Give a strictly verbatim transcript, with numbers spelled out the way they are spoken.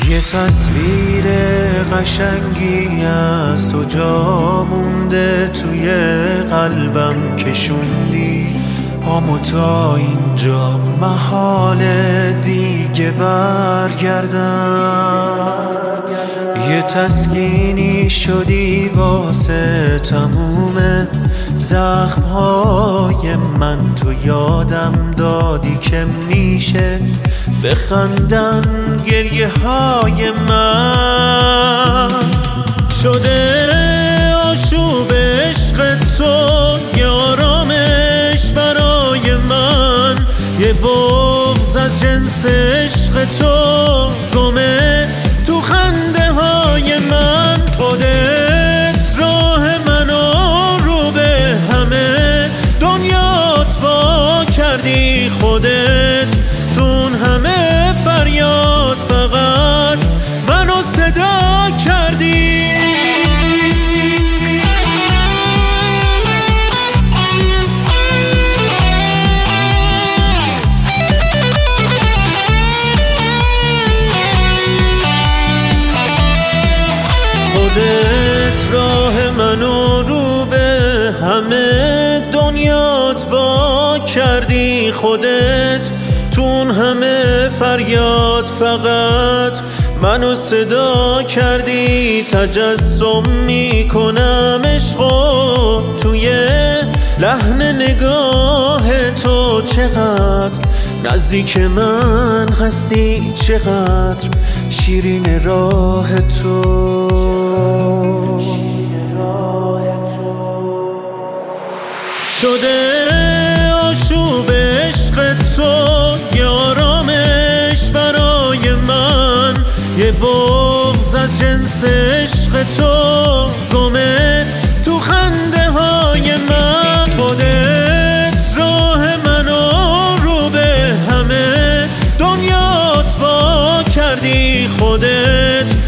یه تصویر قشنگی از تو جا مونده توی قلبم، کشوندی پامو تا اینجا، محاله دیگه برگردم. یه تسکینی شدی واسه تموم زخمهای من، تو یادم دادی که میشه بخندن گریه های من. شده آشوب عشق تو یه آرامش برای من، یه بغض از جنس عشق تو گمه تو خنده های من. خودت راه منو رو به همه دنیات با کردی، خودت تون همه فریاد فقط منو صدا کردی. خودت راه منو رو به همه دنیات وا کردی، خودت تون همه فریاد فقط منو صدا کردی. تجسم میکنم عشقو توی لحن نگاه تو، چقدر نزدیک من هستی، چقدر شیرین راه تو. شده آشوب عشق تو یه آرامش برای من، یه بغض از جنس عشق تو گمه تو خنده های من. خودت راه منو رو به همه دنیات با کردی، خودت